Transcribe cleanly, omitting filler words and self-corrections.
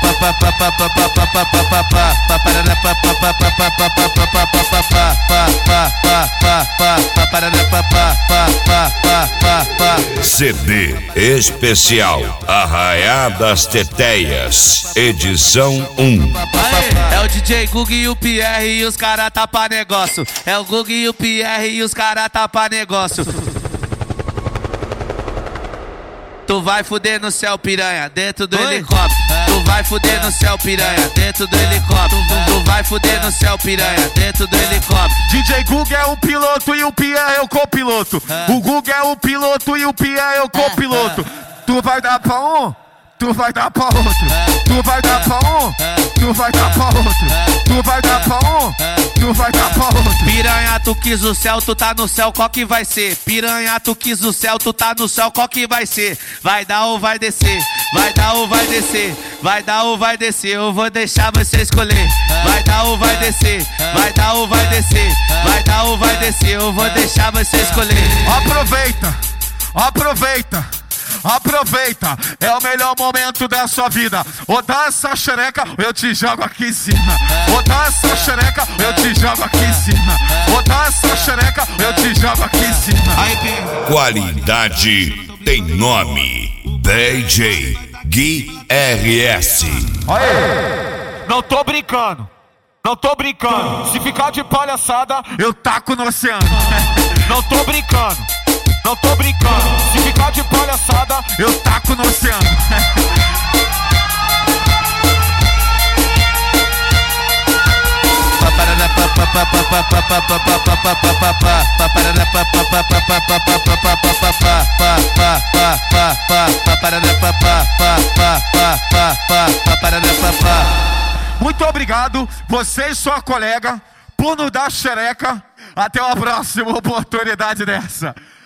CD especial Arraiá das Teteias, edição 1. É o DJ Gug e o Pierre e os cara tá pra negócio. É o Gug e o Pierre e os cara tá pra negócio. Tu vai fuder no céu, piranha, dentro do helicóptero. Tu vai fuder no céu, piranha, dentro do helicóptero. Tu vai fuder no céu, piranha, dentro do helicóptero. DJ Gug é o piloto e o Pierre é o copiloto. O Gug é o piloto e o Pierre é o copiloto. Tu vai dar pra um, tu vai dar pra outro. Tu vai dar pra um, tu vai dar pra outro. Tu vai dar pra um, tu vai dar pra outro. Piranha, tu quis o céu, tu tá no céu, qual que vai ser? Piranha, tu quis o céu, tu tá no céu, qual que vai ser? Vai dar ou vai descer? Vai dar ou vai descer? Vai dar ou vai descer? Eu vou deixar você escolher. Vai dar ou vai descer? Vai dar ou vai descer? Vai dar ou vai descer? Eu vou deixar você escolher. Aproveita, aproveita, aproveita, é o melhor momento da sua vida. Ou dá essa xereca, ou eu te jogo aqui em cima. Ou dá essa xereca, ou eu te jogo aqui em cima. Ou dá essa xereca, ou eu te jogo aqui em cima. Qualidade tem nome. DJ Gui RS. Aê! Não tô brincando, não tô brincando. Se ficar de palhaçada, eu taco no oceano. Não tô brincando, não tô brincando. Se ficar de palhaçada, eu taco no oceano. Muito obrigado, você e sua colega, por nos dar xereca. Até uma próxima oportunidade dessa.